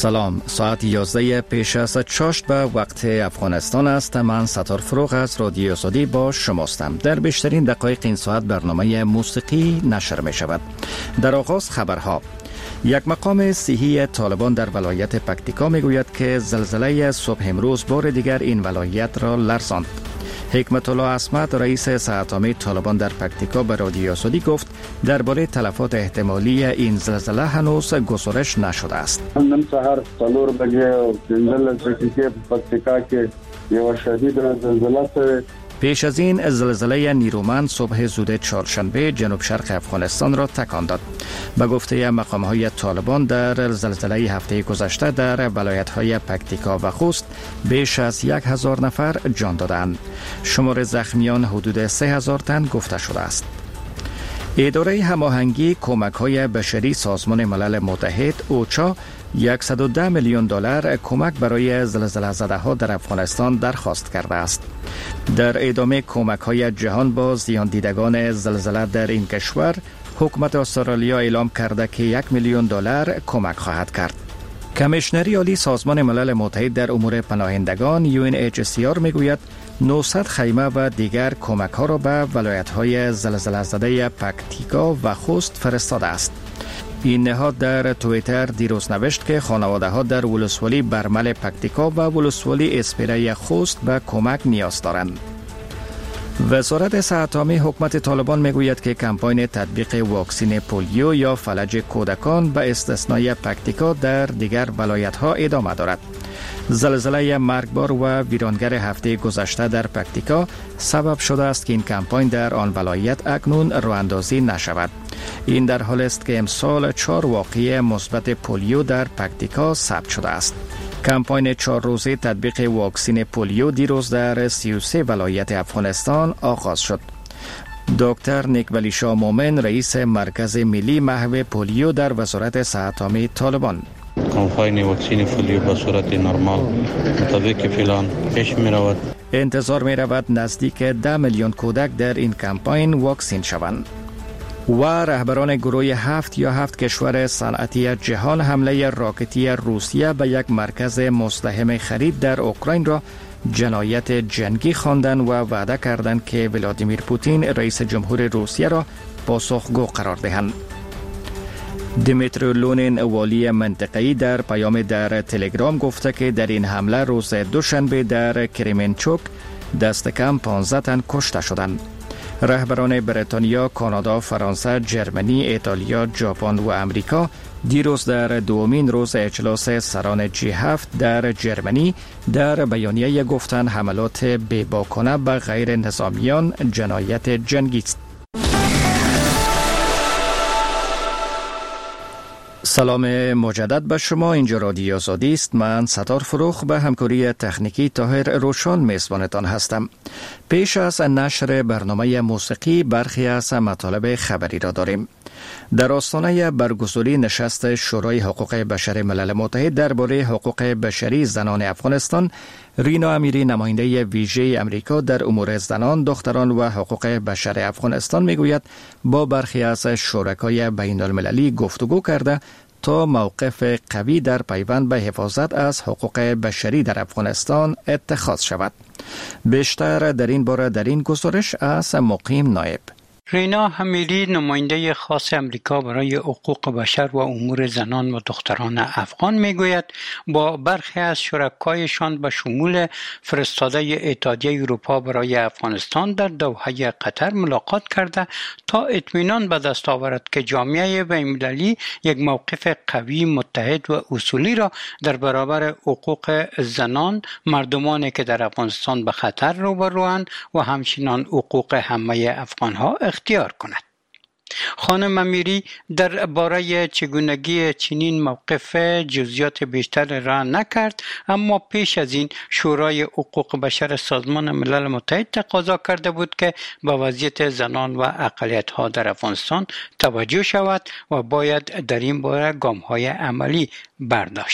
سلام، ساعت 11 پیش از چاشت به وقت افغانستان است. من ستار فروغ از رادیو آزادی با شماستم. در بیشترین دقایق این ساعت برنامه موسیقی نشر می شود. در آغاز خبرها. یک مقام صحی طالبان در ولایت پکتیکا می گوید که زلزله صبح امروز بار دیگر این ولایت را لرزاند. حکمت الله عصمت رئیس ساعت‌عامه طالبان در پکتیکا به رادیو آزادی گفت درباره تلفات احتمالی این زلزله هنوز گزارش نشده است. نن سحر 4 بجې او 15 دقیقې په پکتیکا کې یو شدید زلزله شوه. پیش از این زلزله نیرومند صبح زود چهارشنبه جنوب شرق افغانستان را تکان داد. به گفته مقام‌های طالبان در زلزله هفته گذشته در ولایت‌های پکتیکا و خوست بیش از 1000 نفر جان دادند. شمار زخمیان حدود 3000 تن گفته شده است. اداره هماهنگی کمک‌های بشری سازمان ملل متحد اوچا 110 میلیون دلار کمک برای زلزله زده‌ها در افغانستان درخواست کرده است. در ادامه کمک‌های جهان با زیان دیدگان زلزله در این کشور، حکومت استرالیا اعلام کرده که 1 میلیون دلار کمک خواهد کرد. کمیشنری عالی سازمان ملل متحد در امور پناهندگان UNHCR میگوید 900 خیمه و دیگر کمک‌ها را به ولایت‌های زلزله زده پکتیکا و خوست فرستاده است. این نهاد در توییتر دیروز نوشت که خانواده‌ها در ولسوالی برمل پکتیکا و ولسوالی اسپیره خوست به کمک نیاز دارند. وزارت صحت‌عامه حکومت طالبان میگوید که کمپاین تطبیق واکسن پولیو یا فلج کودکان به استثنای پکتیکا در دیگر ولایت‌ها ادامه دارد. زلزله مرگبار و ویرانگر هفته گذشته در پکتیکا سبب شده است که این کمپاین در آن ولایت اکنون راه‌اندازی نشود. این در حالی است که امسال 4 واقعه مثبت پولیو در پکتیکا ثبت شده است. کمپاین 4 روزه تطبیق واکسن پولیو دیروز در 33 ولایت افغانستان آغاز شد. دکتر نیکولی شاه مومن رئیس مرکز ملی محو پولیو در وزارت صحت‌عامه طالبان: کمپاین واکسن پولیو به صورت نرمال مطابق پلان پیش می رود. انتظار می رود نزدیک 10 میلیون کودک در این کمپاین واکسین شوند. و رهبران گروه 7 کشور صنعتی جهان حمله راکتی روسیه به یک مرکز مزدحم خرید در اوکراین را جنایت جنگی خواندند و وعده کردند که ولادیمیر پوتین رئیس جمهور روسیه را پاسخگو قرار دهند. دیمیتری لونین والی منطقه‌ای در پیام در تلگرام گفته که در این حمله روز دوشنبه در کریمنچوک دست کم 15 تن کشته شدند. رهبران بریتانیا، کانادا، فرانسه، جرمنی، ایتالیا، ژاپن و امریکا دیروز در دومین روز اجلاس سران G7 در جرمنی در بیانیه گفتند حملات بی‌باکانه به غیر نظامیان جنایت جنگی است. سلام مجدد به شما. اینجا رادیو آزادی است. من ستار فروغ به همکاری تکنیکی طاهر روشان میزبانتان هستم. پیش از نشر برنامه موسیقی برخی از مطالب خبری را داریم. در آستانه برگزاری نشست شورای حقوق بشر ملل متحد درباره حقوق بشری زنان افغانستان، رینا امیری نماینده ویژه امریکا در امور زنان، دختران و حقوق بشر افغانستان میگوید با برخی از شرکای بین المللی گفتگو کرده تا موقف قوی در پیوند به حفاظت از حقوق بشری در افغانستان اتخاذ شود. بیشتر در این باره در این گزارش از مقیم نایب. رینا امیری نماینده خاص امریکا برای حقوق بشر و امور زنان و دختران افغان میگوید با برخی از شرکایشان به شمول فرستاده اتحادیه اروپا برای افغانستان در دوحه قطر ملاقات کرده تا اطمینان به دست آورد که جامعه بین‌المللی یک موقف قوی، متحد و اصولی را در برابر حقوق زنان، مردمانی که در افغانستان به خطر روبروند و همچنین حقوق همه افغانها اختیار کند. خانم امیری در باره چگونگی چنین موقف جزئیات بیشتر را نکرد، اما پیش از این شورای حقوق بشر سازمان ملل متحد تقاضا کرده بود که به وضعیت زنان و اقلیت‌ها در افغانستان توجه شود و باید در این باره گام‌های عملی برداشت.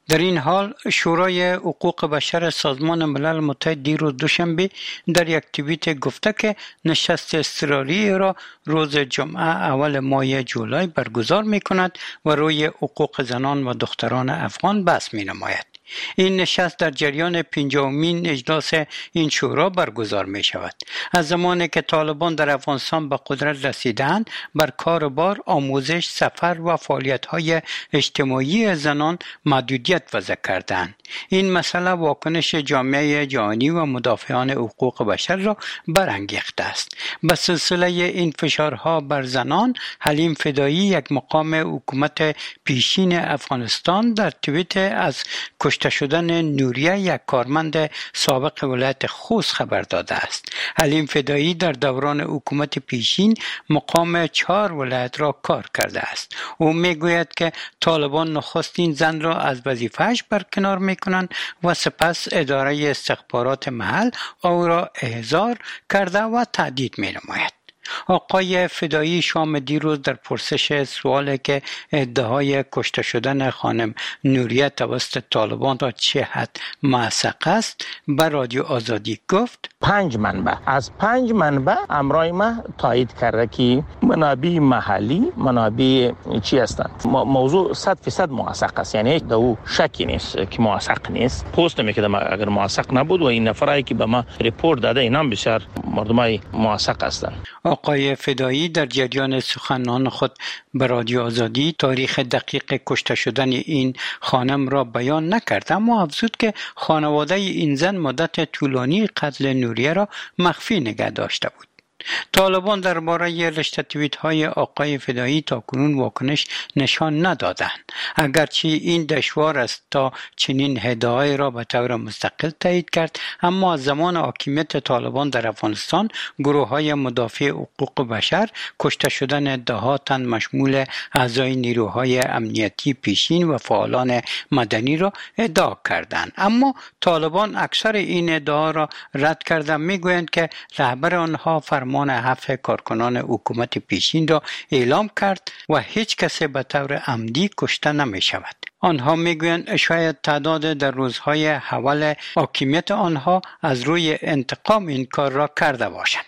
در این حال شورای حقوق بشر سازمان ملل متحد دیروز دوشنبه در یک توییت گفته که نشست اضطراری را روز جمعه اول ماه جولای برگزار می کند و روی حقوق زنان و دختران افغان بحث می نماید. این نشست در جریان 50مین اجلاس این شورا برگزار می شود. از زمانی که طالبان در افغانستان به قدرت رسیدند، بر کار بار، آموزش، سفر و فعالیت‌های اجتماعی زنان محدودیت وضع کردند. این مسئله واکنش جامعه جهانی و مدافعان حقوق بشر را برانگیخته است. به سلسله این فشارها بر زنان، حلیم فدایی، یک مقام حکومت پیشین افغانستان، در توییت از کشته شدن نوریه، یک کارمند سابق ولایت خوست، خبر داده است. حلیم فدایی در دوران حکومت پیشین مقام 4 ولایت را کار کرده است. او میگوید که طالبان نخستین زن را از وظیفه‌اش برکنار میکنند و سپس اداره استخبارات محل او را احضار کرده و تهدید مینماید. آقای فدایی شام دیروز در پرسش سوالی که ادعای کشته شدن خانم نوریه توسط طالبان تا چه حد موثق است به رادیو آزادی گفت: 5 منبع از 5 منبع امرای ما تایید کرده که منابع محلی منابع چی هستند. موضوع 100% موثق است، یعنی هیچ دو شکی نیست که موثق نیست. پست میکردم اگر موثق نبود و این نفرایی که به ما ریپورت داده اینا بسیار مردمای موثق هستند. آقای فدایی در جریان سخنان خود به رادیو آزادی تاریخ دقیق کشته شدن این خانم را بیان نکرد، اما افزود که خانواده این زن مدت طولانی قتل نوریه را مخفی نگه داشته بود. طالبان درباره رشته توییت‌های آقای فدایی تاکنون واکنش نشان ندادند. اگرچه این دشوار است تا چنین ادعایی را به طور مستقل تایید کرد، اما از زمان حاکمیت طالبان در افغانستان گروه‌های مدافع حقوق بشر کشته شدن ده‌ها تن مشمول اعضای نیروهای امنیتی پیشین و فعالان مدنی را ادعا کردند. اما طالبان اکثر این ادعا را رد کرده، میگویند که رهبر آنها فرمان حذف کارکنان حکومت پیشین را اعلام کرد و هیچ کس به طور عمدی کشته نمی شود. آنها میگویند شاید تعداد در روزهای اول حاکمیت آنها از روی انتقام این کار را کرده باشند.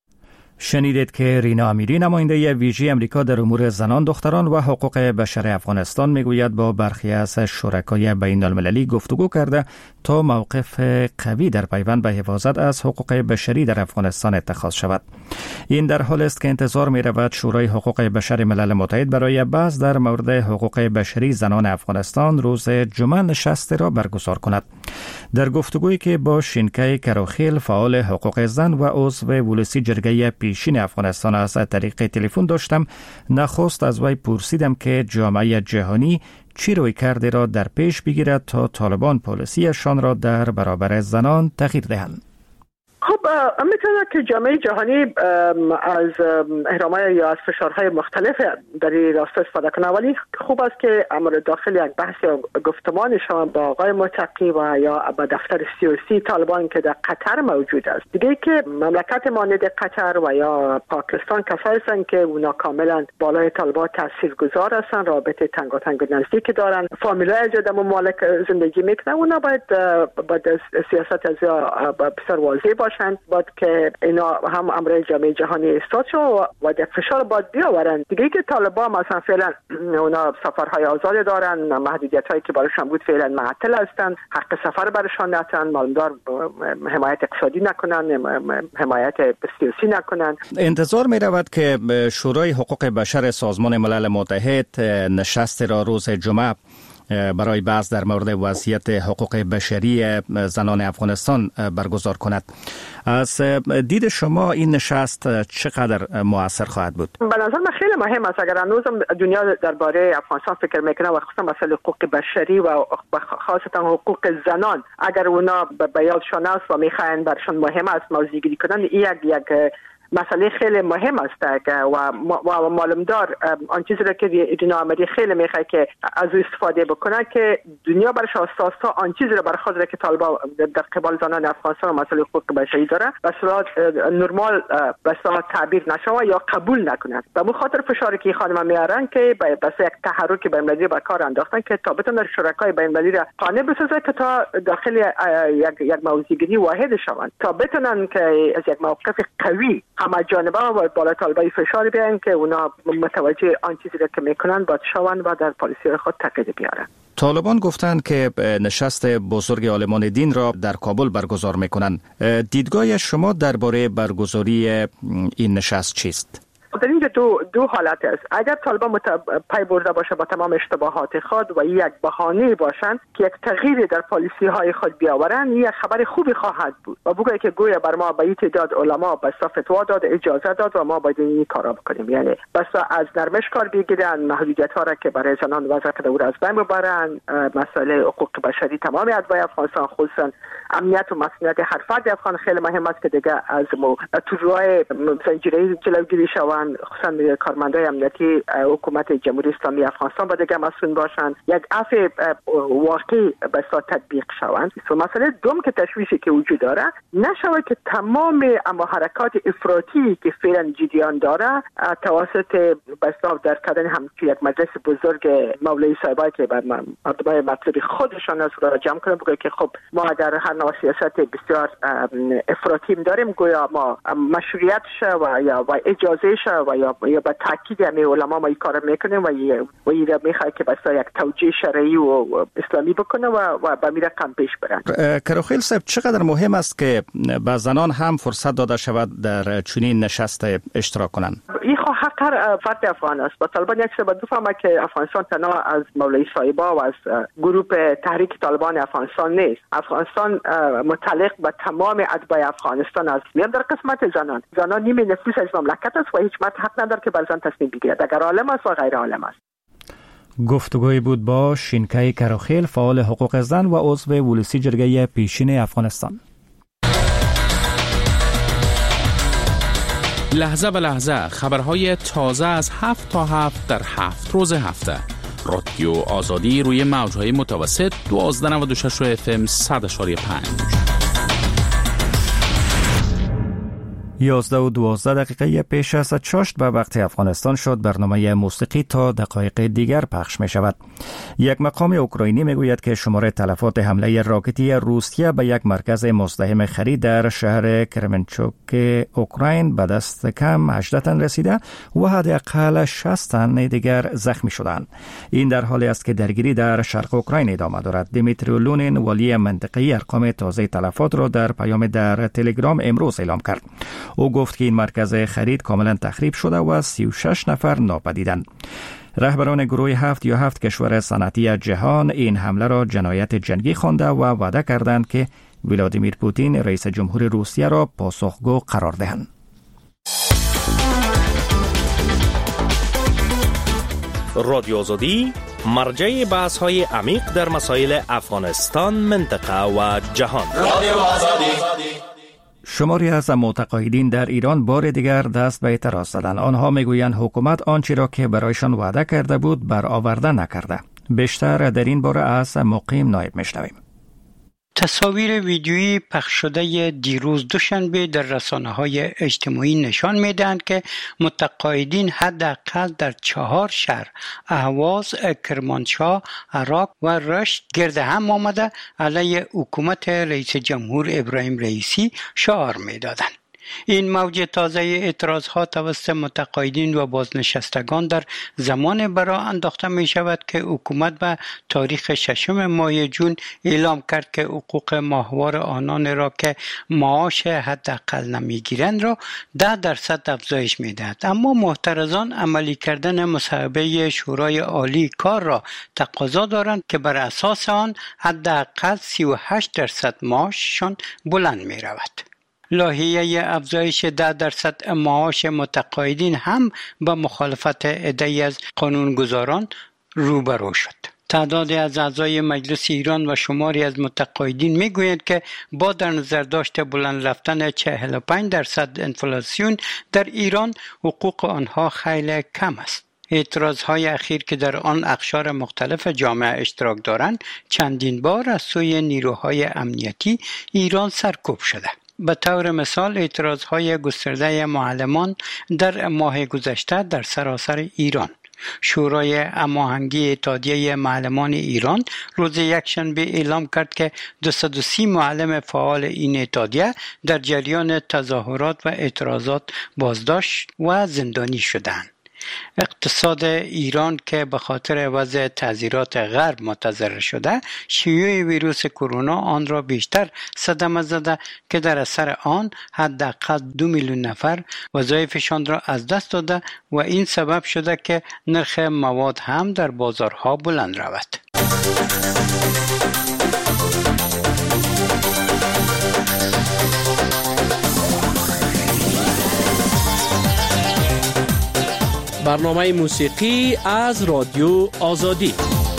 شنیدید که رینا امیری، نماینده ویژه امریکا در امور زنان، دختران و حقوق بشر افغانستان، میگوید با برخی از شرکای بین المللی گفتگو کرده تا موقف قوی در پیوند به حفاظت از حقوق بشری در افغانستان اتخاذ شود. این در حال است که انتظار می رود شورای حقوق بشر ملل متحد برای بحث در مورد حقوق بشری زنان افغانستان روز جمعه نشست را برگزار کند. در گفتگویی که با شینکای کراخیل، فعال حقوق زن و عضو ولسی جرگه پیشین افغانستان از طریق تلفن داشتم، نخست از وی پرسیدم که جامعه جهانی چی روی کرده را در پیش بگیرد تا طالبان پالیسیشان را در برابر زنان تغییر دهند. خب میتونه که جامعه جهانی از اهرام‌های یا از فشارهای مختلف در این راستا استفاده کنه، ولی خوب است که امر داخل یک بحث یا گفتمان شما با آقای متقی و یا با دفتر سیاسی طالبان که در قطر موجود است. دیگه که مملکت مانند قطر و یا پاکستان کسایی هستند که اونا کاملا بالای طالبان تاثیرگذار هستند، رابطه تنگاتنگ و نزدیک دارن، فامیلای از ممالک زندگی میکنن، اونا باید سیاست از بسیار واضح باشه. باید که اینا هم امر جامعه جهانی استاد شد و در فشار باید بیاورن. دیگه که طالبان مثلا فعلا اونا سفرهای آزاد دارن، محدودیت هایی که برایشان بود فعلا معطل هستن، حق سفر برایشان ندارن، معلومدار حمایت اقتصادی نکنن، حمایت سیاسی نکنن. انتظار می رود که شورای حقوق بشر سازمان ملل متحد نشست را روز جمعه برای بحث در مورد وضعیت حقوق بشری زنان افغانستان برگزار کند. از دید شما این نشست چقدر مؤثر خواهد بود؟ به نظر من خیلی مهم است. اگر هنوزم دنیا درباره افغانستان فکر میکنه و خصوصا مسئله حقوق بشری و خاصتا حقوق زنان اگر اونا به یادشان است و میخواین برشان مهم است موضوع گیری کنن، یک مسئله خیلی مهم است و معلومدار آن چیزی را که دینا آمدی خیلی میخواد که از استفاده بکنه که دنیا برش اساسا آن چیزی را برای خود که طالبان در قبال زنان افغانستان و مسئله حقوق بشری داره به صورت نرمال به صورت تعبیر نشوه یا قبول نکنند. به خاطر فشاری که خانم میارن که بس یک تحرک بین‌المللی به کار انداختن که تا بتونن شرکای بین‌المللی را قانع بسازه که تا داخل یک موضوعگیری واحد شوند، تا بتونن که از یک موقف قوی همه جانبه و بالا طالبای فشار بیارن که اونا متوجه آن چیزی را که میکنن باید شوند و در پالیسی خود تغییر بیارن. طالبان گفتند که نشست بزرگ عالمان دین را در کابل برگزار میکنند. دیدگاه شما درباره برگزاری این نشست چیست؟ در اینجا دو حالت است. اگر طالبان پی برده باشه با تمام اشتباهات خود و یک بهانه باشند که یک تغییر در پالیسی های خود بیاورند، یک خبر خوبی خواهد بود و بگوید که گویا بر ما به تعداد علما بس فتوا داد، اجازه داد و ما باید این کارا بکنیم. یعنی بس از نرمش کار بگیرن، محدودیت ها را که برای زنان وضع کرده او را از بین ببرن، مسئله حقوق بشری تمام ادعای افغانستان خصوصا امنیت و مسئولیت هر فرد افغان خیلی مهم است که دیگه از طرح‌های زنجیره‌ای جلوگیری شوند، خصوصا کارمندای امنیتی حکومت جمهوری اسلامی افغانستان باید دیگه مسئول باشند، یک عفو واقعی به صورت تطبیق شوند. مسئله دوم که تشویشی که وجود داره نشوه که تمام اما حرکات افراطی که فعلا جریان داره توسط بساط در کردن همچون یک مجلس بزرگ مولوی صاحبایی که بر مردمای مطلوب خودشان از را جمع کنه بگه که خب ما اگر هر نوع سیاست بسیار افراطی داریم گویا ما مشروعیتش و اجازهش و یا با تاکید همه علما ما این کار میکنیم و این را میخواد که بسا یک توجیه شرعی و اسلامی بکنه و به می رقم پیش برن. کروخیل صاحب، چقدر مهم است که به زنان هم فرصت داده شود در چنین نشست اشتراک کنند؟ این حق هر فرد افغان است. با طالبان یک سبب بفهمه که افغانستان تنها از مولوی صاحبا و از گروه تحریک طالبان افغانستان نیست. افغانستان متعلق به تمام اتباع افغانستان است. میان در قسمت زنان نیمه نفوس از مملکت است و هیچ مرد حق نداره که بر زن تصمیم بگیرد، اگر عالم است و غیر عالم است. گفتگوی بود با شینکای کروخیل، فعال حقوق زن و عضو ولسی جرگه پیشین افغانستان. لحظه به لحظه خبرهای تازه از 7 تا 7 در 7 روز هفته. رادیو آزادی روی موجهای متوسط 1296 FM 100.5. 11:12 پیش از چاشت به وقت افغانستان شد. برنامه موسیقی تا دقایق دیگر پخش می شود. یک مقام اوکراینی می گوید که شماره تلفات حمله راکتی روسیه به یک مرکز مزدحم خرید در شهر کرمنچوک اوکراین به دست کم 18 تن رسیده و حداقل 60 تن دیگر زخمی شدند. این در حالی است که درگیری در شرق اوکراین ادامه دارد. دیمیتری لونین والی منطقه‌ای ارقام تازه تلفات را در پیام در تلگرام امروز اعلام کرد. او گفت که این مرکز خرید کاملا تخریب شده و 36 نفر ناپدیدند. رهبران گروه 7 یا 7 کشور صنعتی جهان این حمله را جنایت جنگی خوانده و وعده کردند که ولادیمیر پوتین رئیس جمهور روسیه را پاسخگو قرار دهند. رادیو آزادی مرجع بحث‌های عمیق در مسائل افغانستان، منطقه و جهان. رادیو آزادی. شماری از متقاعدین در ایران بار دیگر دست به اعتراض زدند. آنها میگویند حکومت آنچه را که برایشان وعده کرده بود برآورده نکرده. بیشتر در این باره از مقیم نایب میشنویم. تصاویر ویدیویی پخش شده دیروز دوشنبه در رسانه‌های اجتماعی نشان می‌دهند که متقاعدین حداقل در 4 شهر اهواز، کرمانشاه، عراق و رشت گرد هم آمده علیه حکومت رئیس جمهور ابراهیم رئیسی شعار می‌دادند. این موج تازه اعتراض‌ها توسط متقاعدین و بازنشستگان در زمان برا انداخته می شود که حکومت به تاریخ 6 ماه جون اعلام کرد که حقوق ماهوار آنان را که معاش حداقل نمیگیرند را 10% افزایش میدهد. اما معترضان عملی کردن مصوبه شورای عالی کار را تقاضا دارند که بر اساس آن حداقل 38% معاششان بلند می رود. لایحه افزایش 10% معاش متقاعدین هم با مخالفت عده‌ای از قانونگذاران روبرو شد. تعدادی از اعضای مجلس ایران و شماری از متقاعدین میگویند که با در نظر داشت بلند رفتن 45% انفلاسیون در ایران، حقوق آنها خیلی کم است. اعتراضهای اخیر که در آن اقشار مختلف جامعه اشتراک دارند چندین بار از سوی نیروهای امنیتی ایران سرکوب شده. به طور مثال اعتراضهای گسترده معلمان در ماه گذشته در سراسر ایران. شورای هماهنگی اتحادیه معلمان ایران روز یکشنبه اعلام کرد که 230 معلم فعال این اتحادیه در جریان تظاهرات و اعتراضات بازداشت و زندانی شدند. اقتصاد ایران که به خاطر وضع تعزیرات غرب متضرر شده، شیوع ویروس کرونا آن را بیشتر صدمه زده که در اثر آن حداقل 2 میلیون نفر وظایفشان را از دست داده و این سبب شده که نرخ مواد هم در بازارها بلند رود. برنامه موسیقی از رادیو آزادی.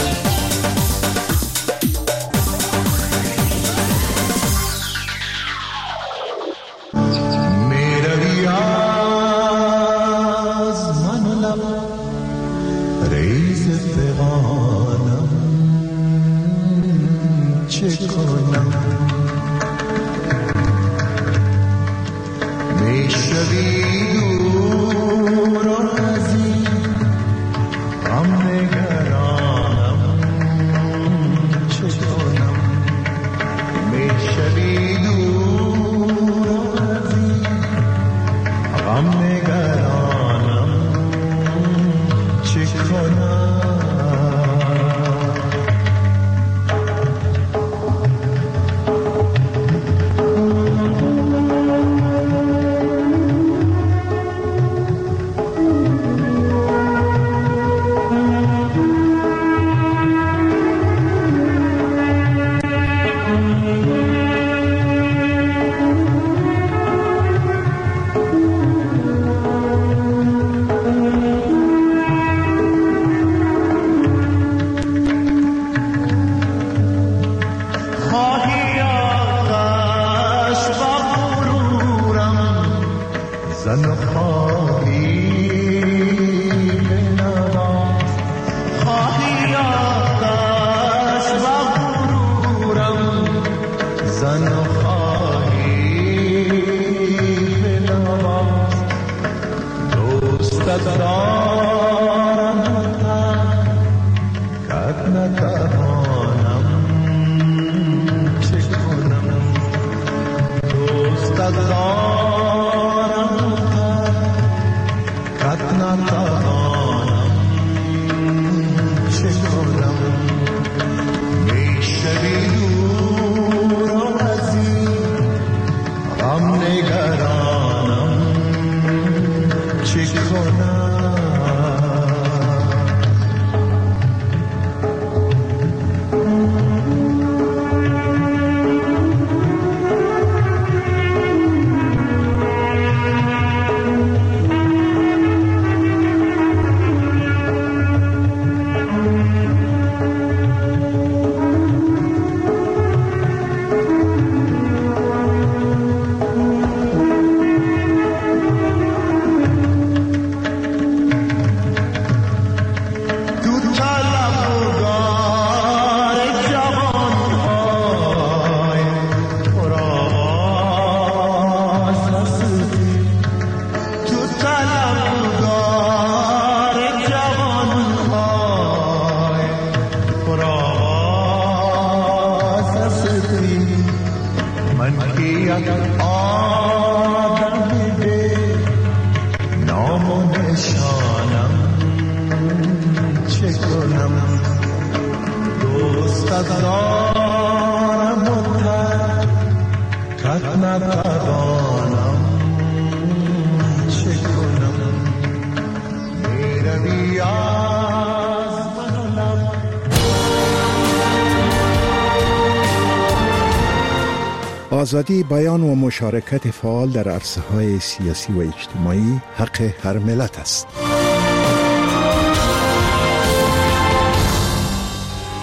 آزادی بیان و مشارکت فعال در عرصه‌های سیاسی و اجتماعی حق هر ملت است.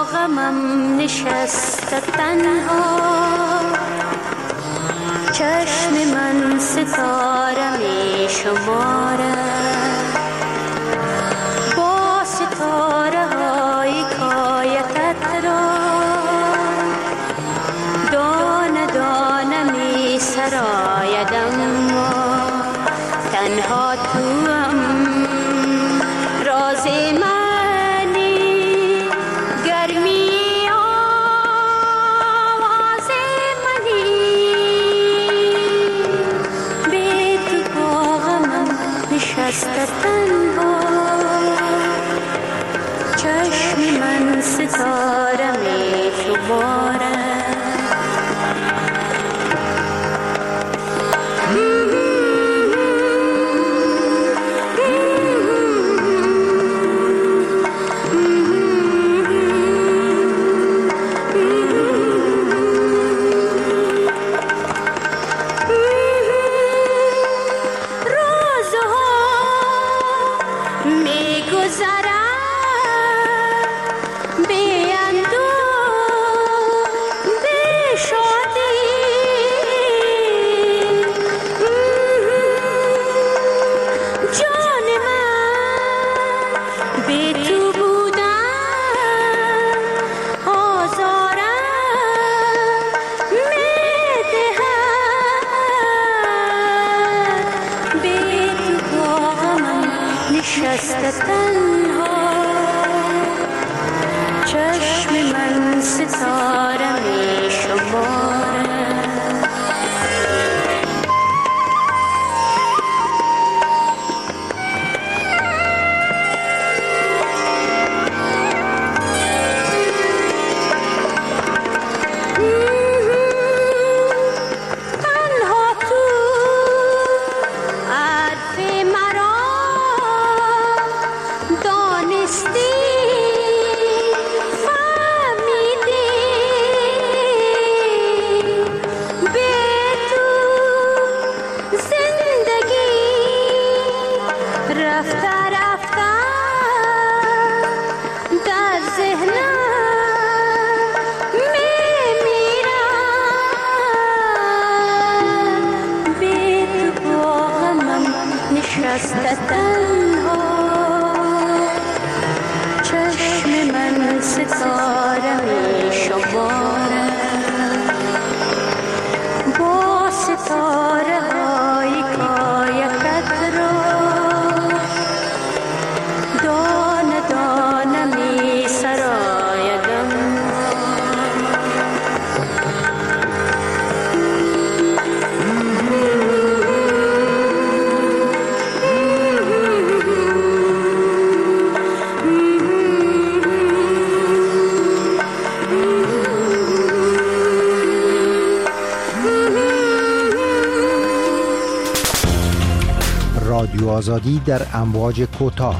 غمم نشسته تنها، چشم من ستاره می شمارد، با ستاره های کایتت را دانه دانه می سراید، اما تنها توام راز منی، گرمی آواز منی، بی تو با غمم نشسته تنها، چشم من ستاره می شمارد. رادیو آزادی در امواج کوتاه.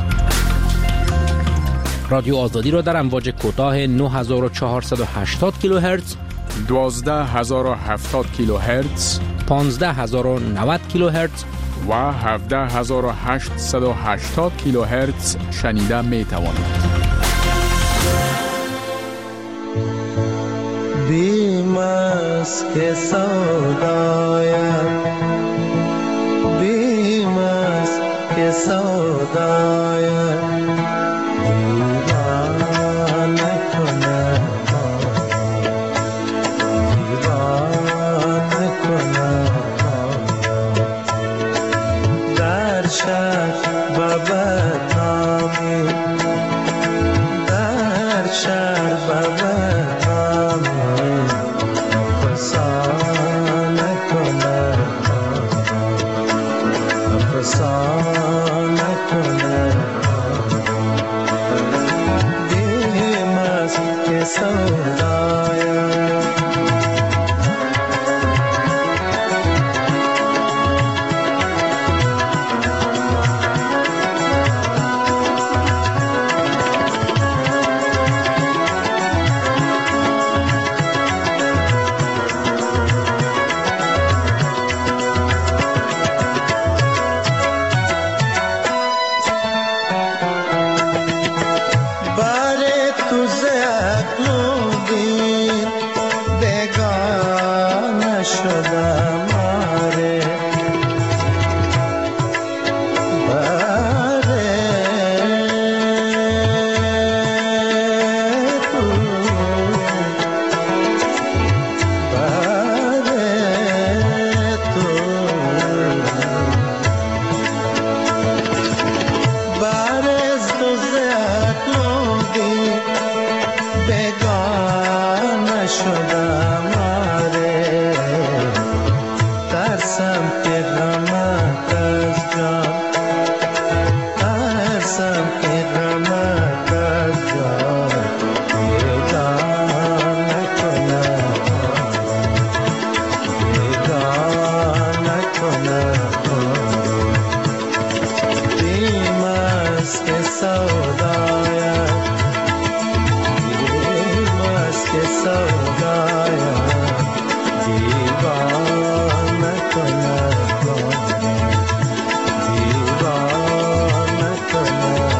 رادیو آزادی را در امواج کوتاه 9480 کیلوهرتز، 12070 کیلوهرتز، 15090 کیلوهرتز و 17880 کیلوهرتز شنیده می توانید. بیم است که سودایم، بیم است که سودایم، دیوانه کنه دیوانه کنه در شهر و بطامی، در شهر و بطامی فسانه ترسم که غمت از جان، ترسم که غمت از جان پیدا نکند، پیدا نکند. بیم است که سودایت، بیم است که سودایت دیوان نکند، دیوان نکند.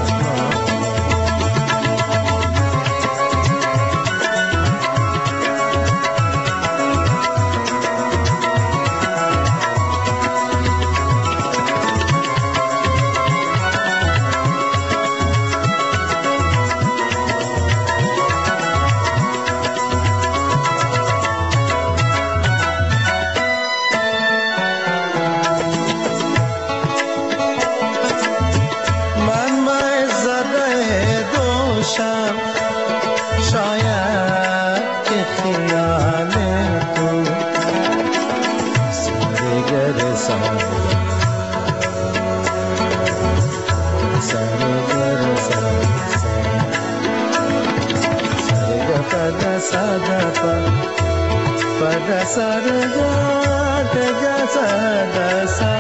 شاید که خیال تو سرگر سرگر سرگر پدا سادپا پدا سرگر تجا سادسا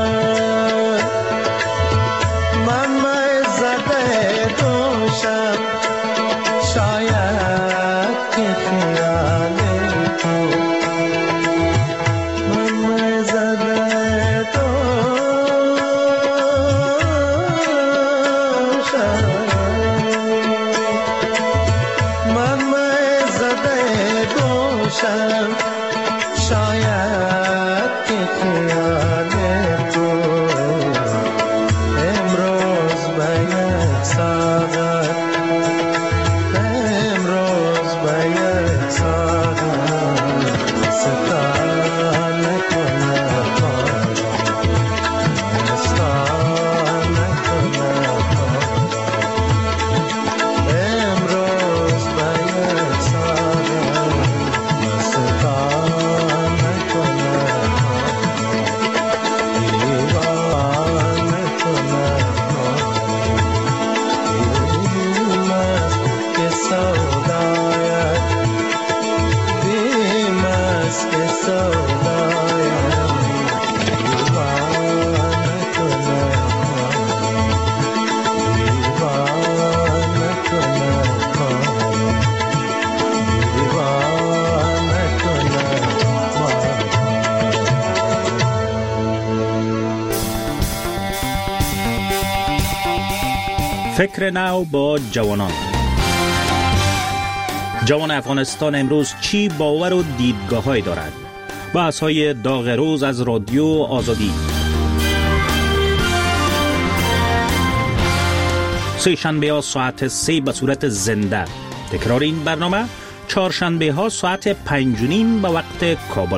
من زده دوشم شاید که خیال تو من زده دوشم، من زده دوشم شاید که خیال تو امروز به یک ساعت، امروز به یک ساعت ستان نکند، ستان نکند. امروز به یک ساعت ستان نکند، دیوان نکند. بیم است که سودایت، بیم است که سودایت دیوان نکند، دیوان نکند، دیوان نکند. فکر نو با جوانان. جوان افغانستان امروز چی باور و دیدگاه‌هایی دارد؟ بحث‌های داغ روز از رادیو آزادی. سه شنبه ها ساعت 3 به صورت زنده. تکرار این برنامه چهارشنبه ها ساعت 5:30 به وقت کابل.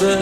به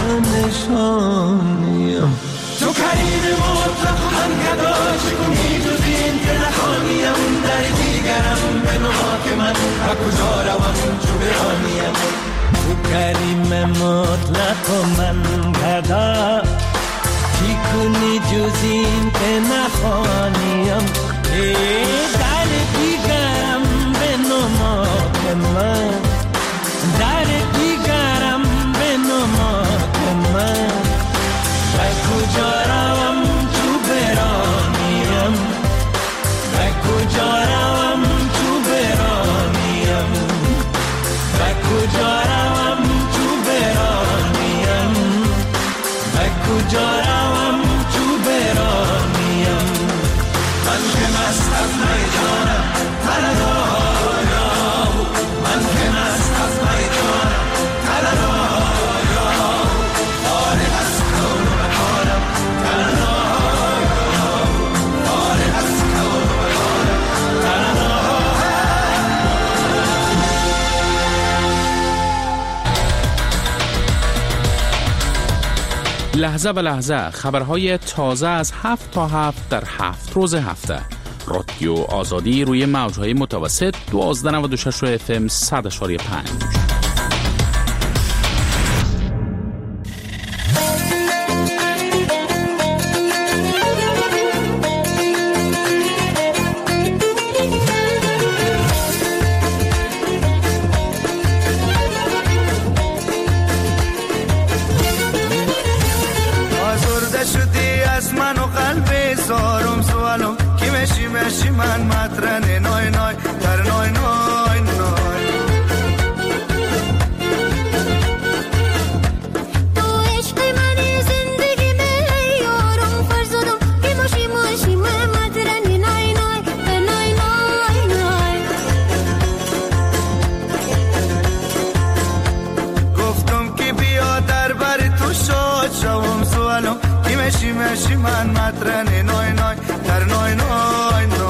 نشانیم تو کریم مطلق من گدا چگونی جز این که نخوانیم در دیگرم به نما که من و کجا روم چو برانیم تو کریم مطلق من گدا چگونی جز این که نخوانیم در دیگرم به نما که من در دیگرم به نما که من و کجا روم تو برانیم و کجا روم تو برانیم و کجا روم تو برانیم و کجا روم تو برانیم من که مست از میدانم تنهایا من که مست از میدانم تنهایا فارغ از کون و مکانم تنهایا فارغ از کون و مکانم لحظه به لحظه خبرهای تازه از 7 تا 7 در 7 روز هفته. رادیو آزادی روی موجهای متوسط 1296 FM 100.5. من مطرن نای نای در نای نای نای تو عشق منی زندگی من یارم فرزادم که ماشی ماشی من مطرن نای نای در نای نای نای گفتم که بیا در بر تو شاد شوم سوالم که ماشی ماشی من مطرن نای نای در نای نای نای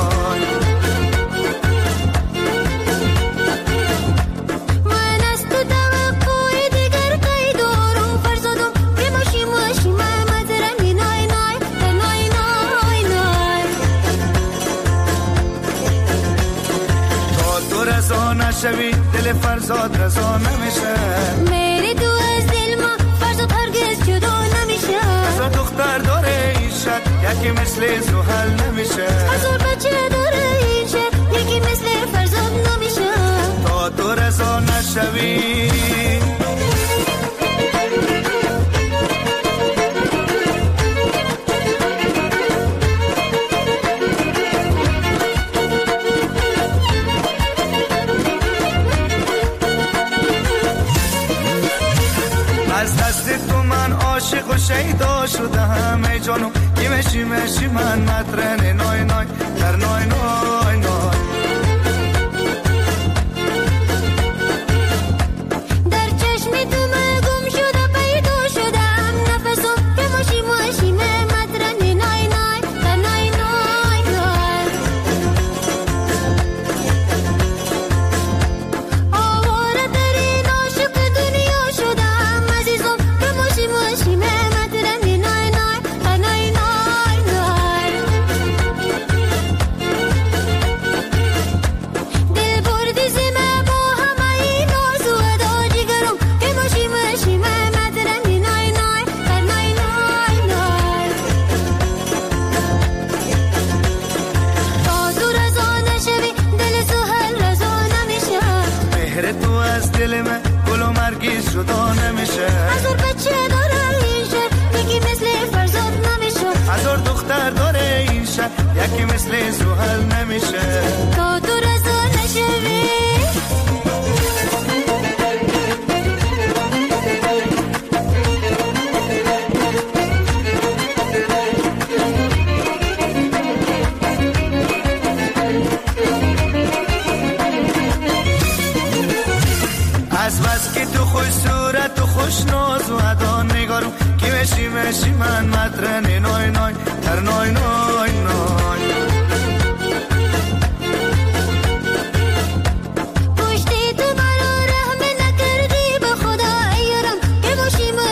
شوی دل فرزاد رضا نمیشه میری تو از دل ما فرزاد هرگز جدا نمیشه هزار دختر داره این شهر یکی مثل زحل نمیشه هزار بچه داره این شهر یکی مثل فرزاد نمیشه تا تو رضا نشوی عاشق و شیدا شدم ای جانم که مشی مشی من مطرن نای نای در نای نای نای در چشم تو من گم شده پیدا شدم نفسم که ماشی ماشی من مطرن نای نای در نای نای نای آواره در این عاشق دنیا شدم عزیزم که ماشی ماشی من مطرن نای نای در نای نای نای دل بردی زمه با همه این ناز و ادا جگرم که ماشی ماشی من مطرن نای نای در نای نای نای تا تو رضا نشوی دل سهل رضا نمیشه مهر تو از دل من گل و مرگی جدا نمیشه هزار بچه داره این شهر یکی مثل فرزاد نمیشه هزار دختر داره این شهر یکی مثل زحل نمیشه تا تو رضا نشوی از بس که تو خوش صورت و خوش ناز و ادا نگارم که مشی مشی من مطرن نای نای در نای نای نای پشتی تو مرا رحم نکردی به خدا ایرم که ماشی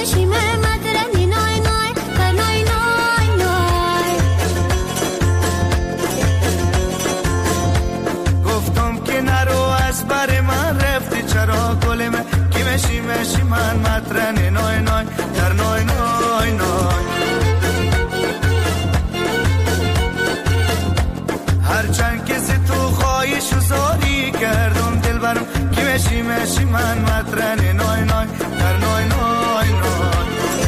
من مطرن نای نای در نای نای نای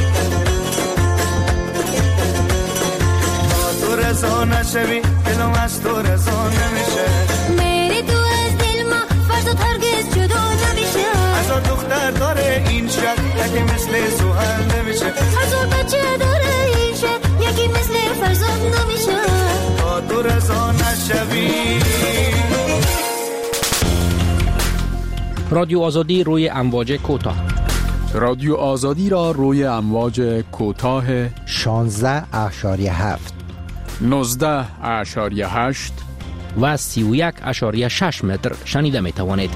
تو رضا نشوی دلم از تو رضا نمیشه میری تو از دل ما فرزاد هرگز جدا نمیشه هزار دختر داره این شهر یکی مثل سوهر نمیشه هزار بچه داره این شهر یکی مثل فرزاد نمیشه تا تو رضا نشوی. رادیو آزادی روی امواج کوتاه. رادیو آزادی را روی امواج کوتاه 16.7 19.8 و 31.6 متر شنیده می توانید.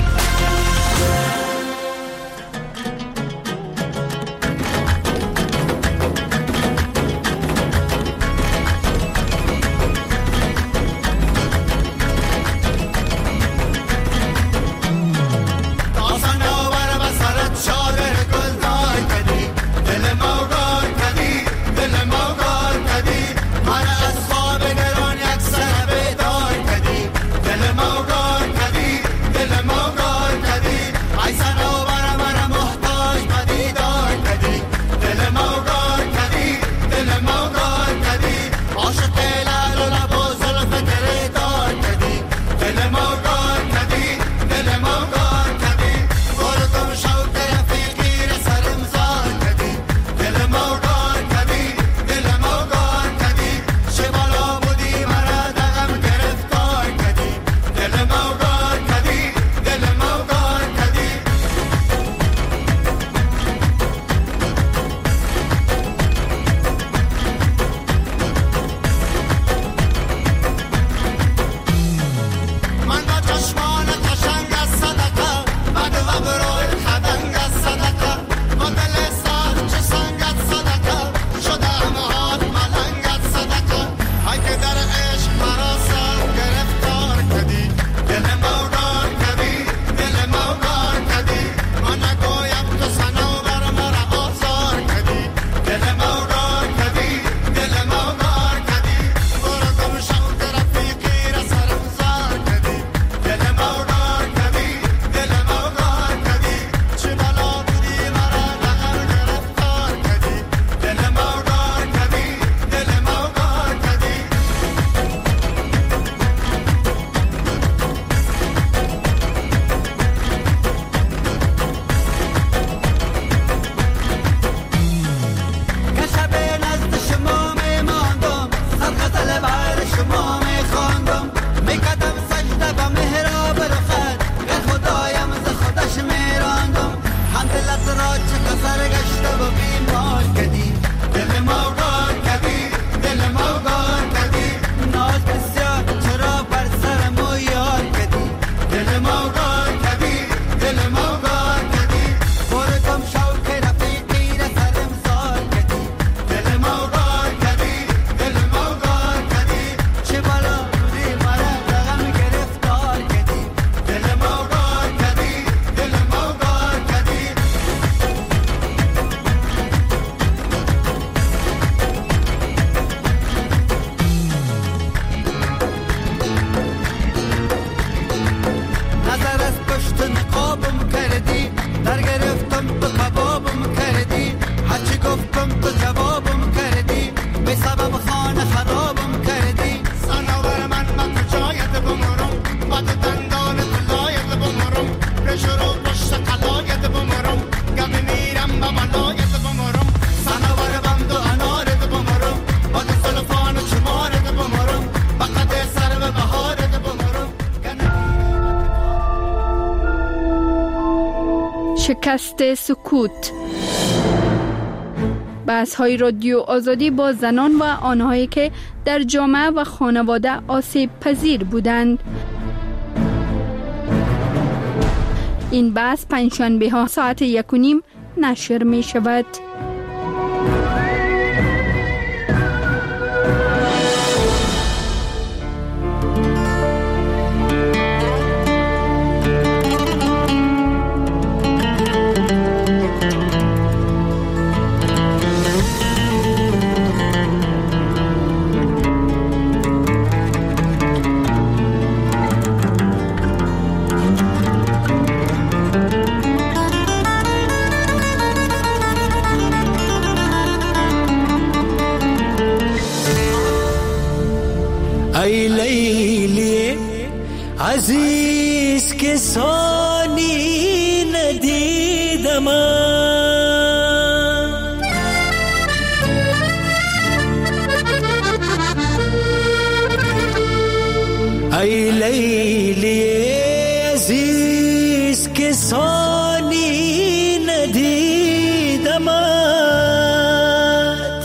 شکست سکوت. بحث‌های رادیو آزادی با زنان و آنهایی که در جامعه و خانواده آسیب پذیر بودند. این بحث پنجشنبه ها ساعت 1:30 نشر می شود. عزیز که ثانی ندیدم ای لیلی عزیز که ثانی ندیدمت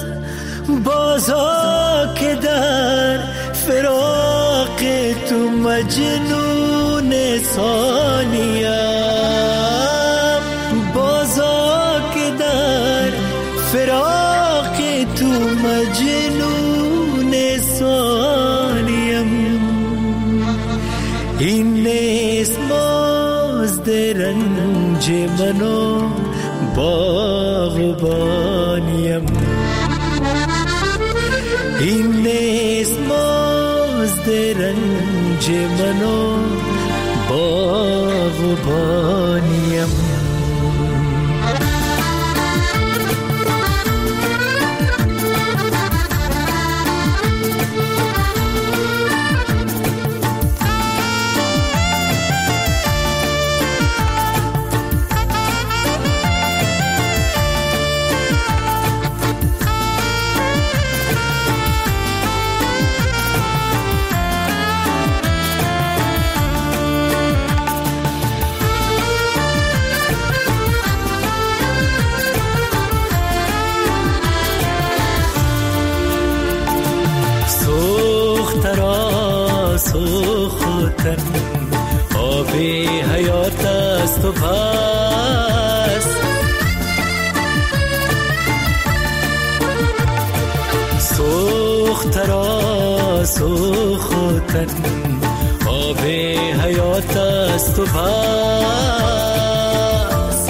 بازا که در فراق تو مجنون ثانیم بازا که در فراق تو مجنون ثانیم این نیست مزد رنج منو باغبانیم این نیست مزد رنج منو باغبانیم سوختن آب حیات است و بس سوخت را سوختن آب حیات است و بس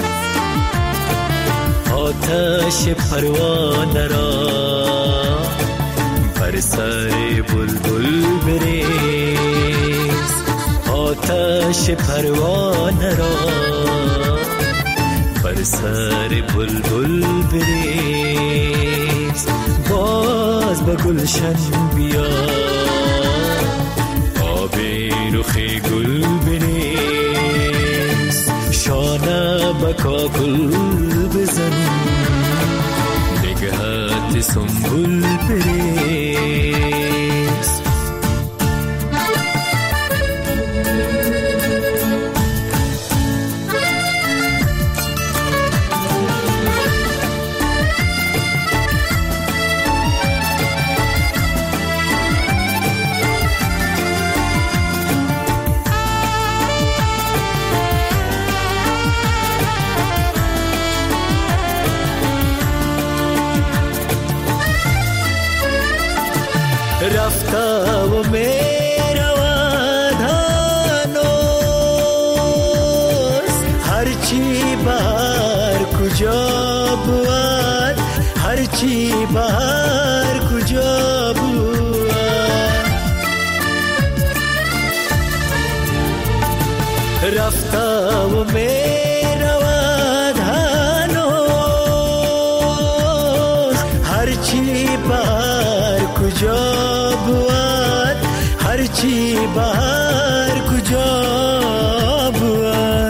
آتش پروانه را بر سر بلبل بریز آتش پروانه را بر سر بلبل بریز باز به گلشن بیا آب رخ گل بریز شانه به کاکل بزن نگهت سنبول بریز رفته و میرود هنوز هرچی بهر کجا بود هرچی بهر کجا بود رفته و میرود هنوز هرچی بهر کجا هرچی بهر کجا بود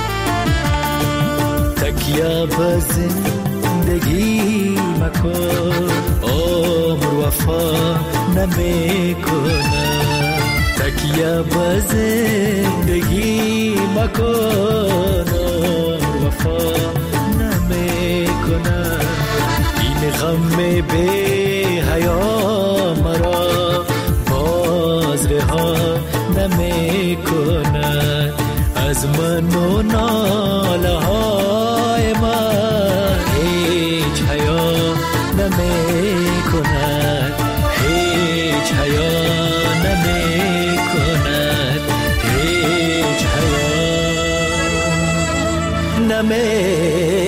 تکیه به زندگی مکن عمر وفا نمیکنه تکیه به زندگی مکن عمر وفا نمیکنه این غم بی حیا مرا رها نمی کند از من و ناله های من هیچ حیا نمی کند هیچ حیا نمی کند هیچ حیا نمی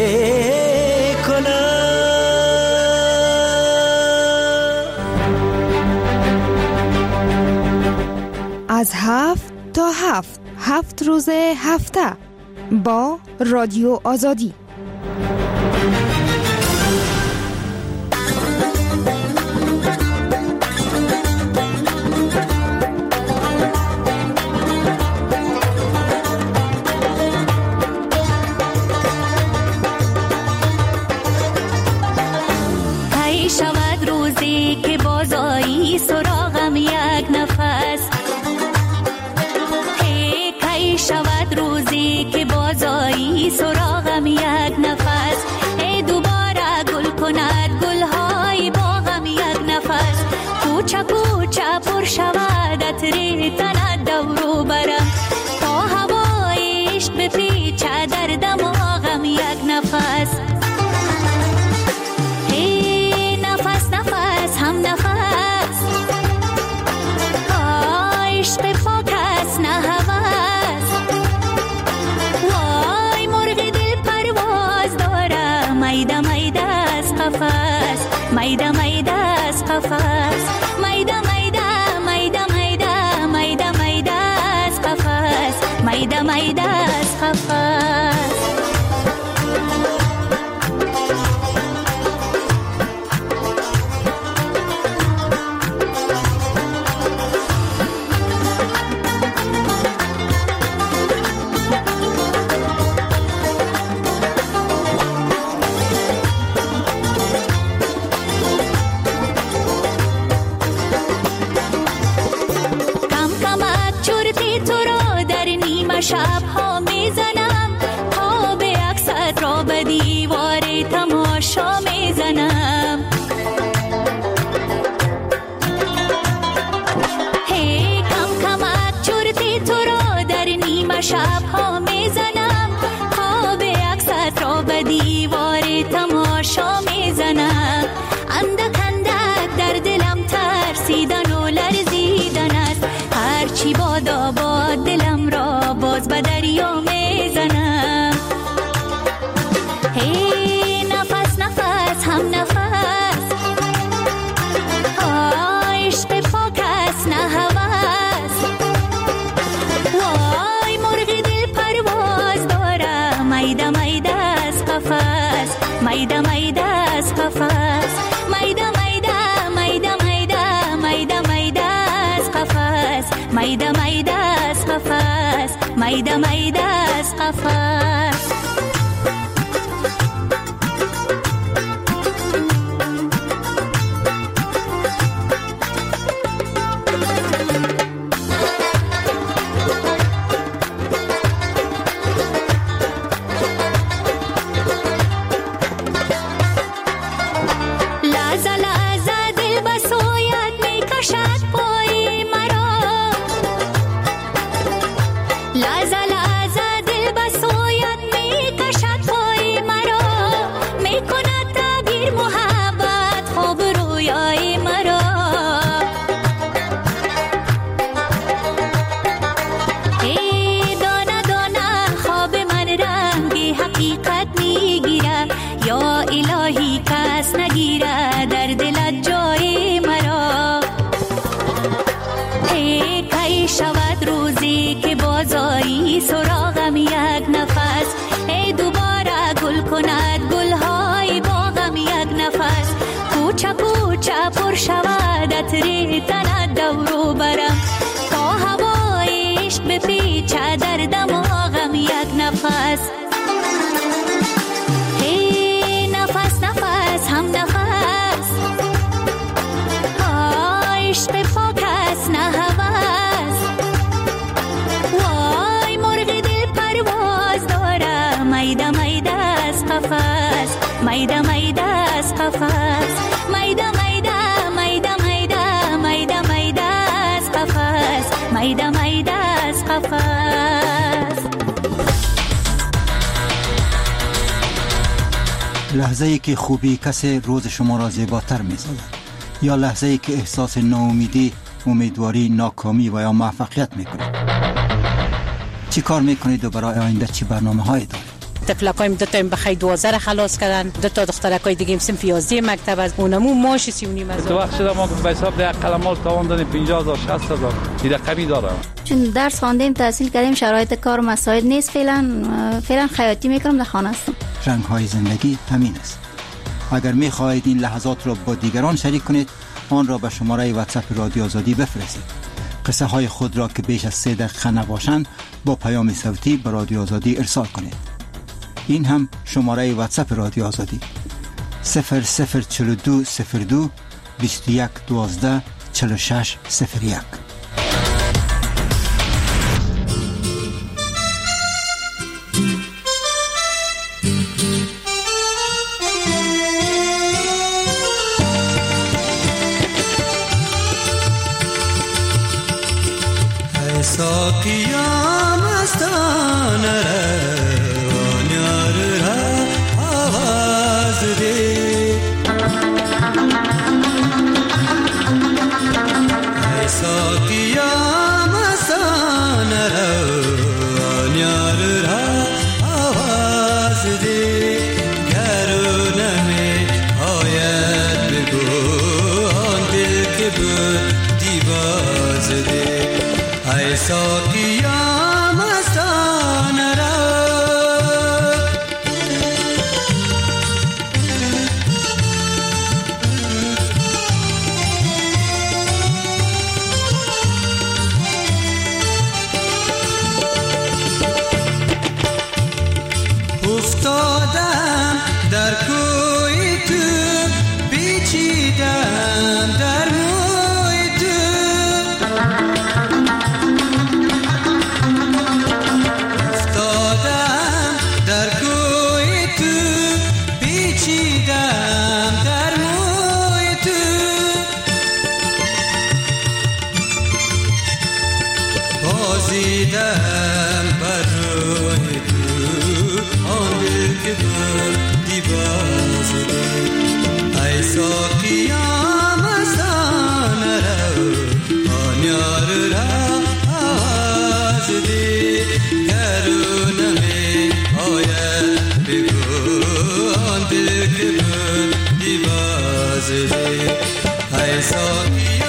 از 7 تا 7 روز هفته با رادیو آزادی. روزی که بازایی سراغم یک نفس، کی شود روزی که بازایی سراغم یک نفس، ای دوباره گل کند گلهای باغم یک نفس، کوچه کوچه پر شود عطر تند دورو برم، تا هوای عشق بپیچه در دماغم یک نفس، ای نفس نفس هم نفس، عشق پاک است نه هوس، وای مرغ دل پرواز داره، میده میده از قفس، میده میده از قفس، میده میده میده میده میده میده از قفس، میده میده از قفس. شب ها میزنم، خواب عکست را به دیوار تماشا میزنم، هی کم کمک چرتی تو را در نیمه شب ها میزنم، خواب عکست را به دیوار تماشا میزنم، اندک اندک در دلم ترسیدن و لرزیدن است، هرچی بادا باد دلم را باز به دریا میزنم، هی نفس نفس هم نفس، عشق پاک است نه هوس، وای مرغ دل پرواز داره، میده میده از قفس، میده میده از قفس، میده میده میده میده میده میده از قفس، میده میده از قفس، میده میده از قفس. لحظه لحظه دل به سویت میکشد پای مرا، لحظه لحظه دل به سویت میکشد پای مرا، میکند تعبیر محبت خواب رویای مرا، ای دانه دانه خواب من رنگی حقیقت میگیره، یا الهی کس نگیره در دلت جای مرا، ای کی شود روزی که بازایی سراغم یک نفس، ای دوباره گل کند گلهای باغم یک نفس، کوچه کوچه پر شود عطر تند دورو برم، تا هوای عشق بپیچه در دماغم یک نفس، ای نفس نفس هم نفس، عشق پاک است نه هوس، وای مرغ دل پرواز داره، میده میده از قفس، میده میده از قفس، میده میده میده میده میده میده از قفس، میده میده از قفس. لحظه ای که خوبی کسی روز شما را زیباتر می سازد، یا لحظه ای که احساس ناامیدی، امیدواری، ناکامی و یا موفقیت می کنید. چی کار می کنید و برای آینده چی برنامه هایی دارید؟ تفلکایم دو تا بخای 12 خلاص کردن، دو تا دخترکای دیگه صنف 11 مکتب از اونمو ماش 39 هزار. تو وقت شده ما به حساب ده قلمال تاوان دادیم 50000 60000 این رقمی داره. چون درس خواندیم تحصیل کردیم شرایط کار مساعد نیست، فعلا خیاطی میکنم در خانه هستم. رنگ های زندگی همین است. اگر می خواهید این لحظات را با دیگران شریک کنید، آن را به شماره واتساپ رادیو آزادی بفرستید. قصه های خود را که بیش از 3 دقیقه نباشند با پیام صوتی به رادیو آزادی ارسال کنید. این هم شماره واتساپ رادیو آزادی 004202 21 12 46 01. ساقیا مستانه روان یار را آواز ده ای ساقیا مستانه روان یار را آواز ده گرونه می آید بگو آن دل که بود دیواز ده ای ساقیا مستانه را افتادم در کوی تو بیچیدم در موی تو افتادم در کوی تو بیچیدم در موی تو بازیدم بر روی تو آن دل که بر دیواز ده ای ساقیا مستانه رو آن یار را آواز ده گرونه می آید بگو آن دل که بر دیواز ده ای ساقیا